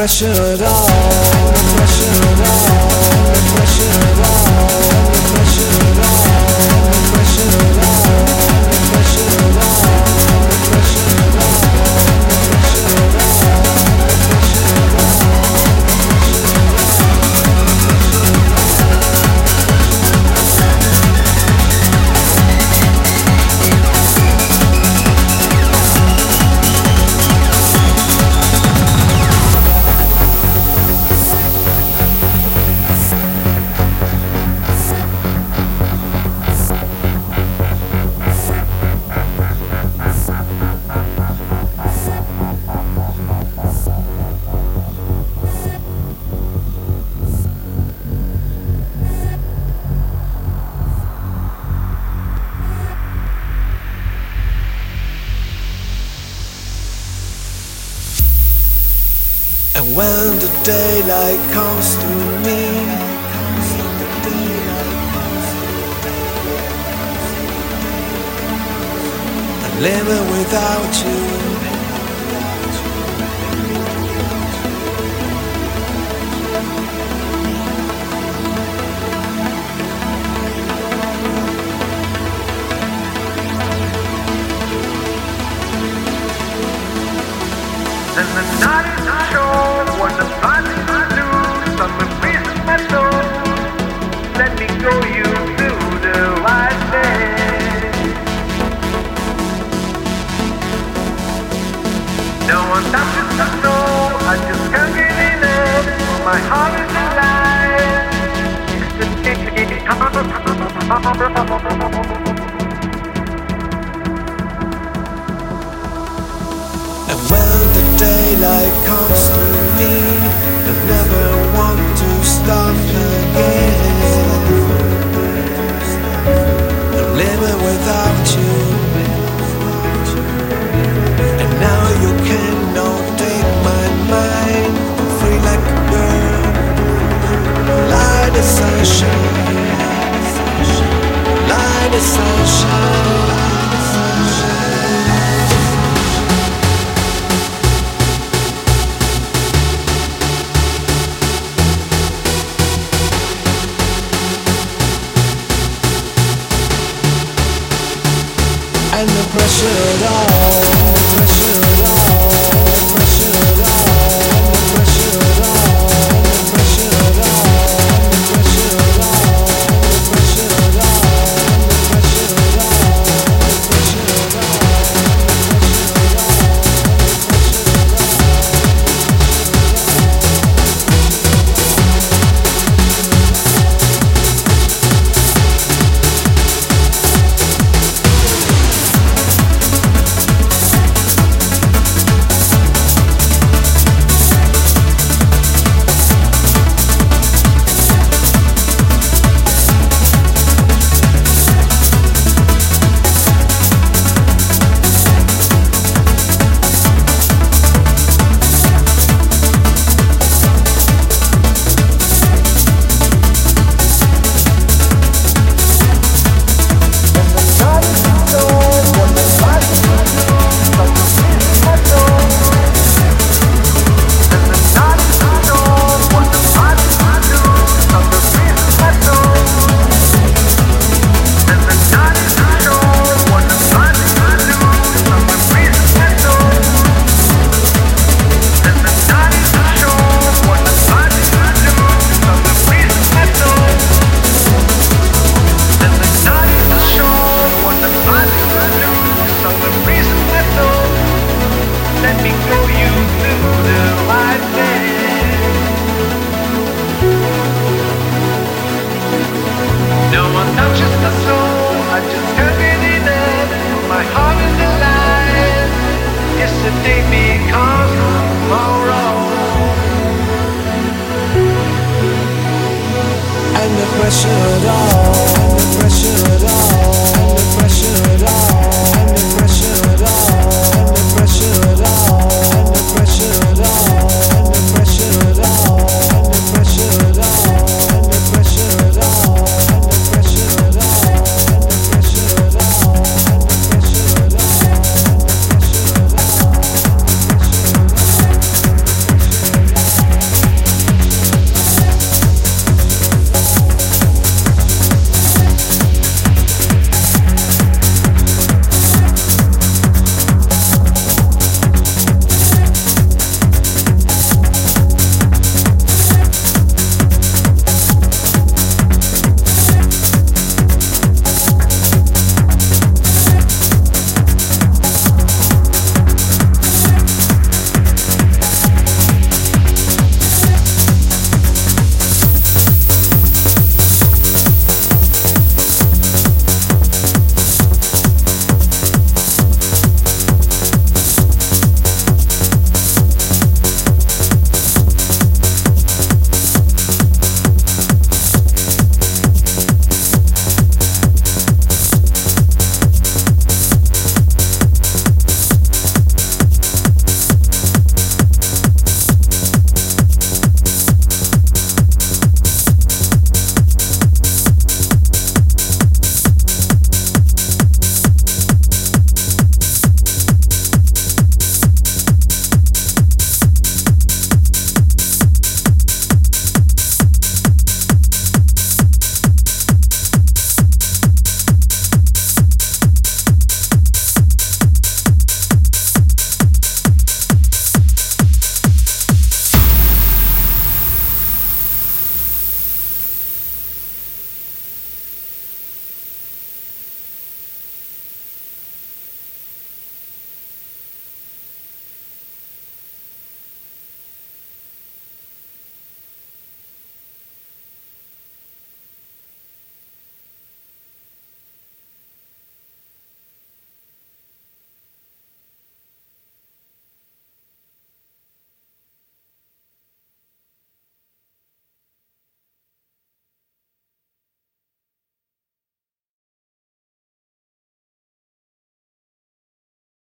pressure at all, no pressure at all, no pressure at all, no pressure at all, no pressure at all, no pressure at all, no pressure at all, no pressure at all, no pressure at all. And when the daylight comes to me, I'm living without you. And the night is short, what the body do, some reason my soul. Let me go you through the wide bed. No one touches the snow, I just can't get enough. My heart is alive. And when the daylight comes to me, I never want to stop again. I'm living without you, and now you cannot take my mind. I'm free like a bird, light the sunshine, light the sunshine. And the pressure at all, the pressure at all, the pressure at all, the pressure at all, the pressure at all, the pressure at all, the pressure at all, the pressure at all, the pressure at all. And the pressure at all.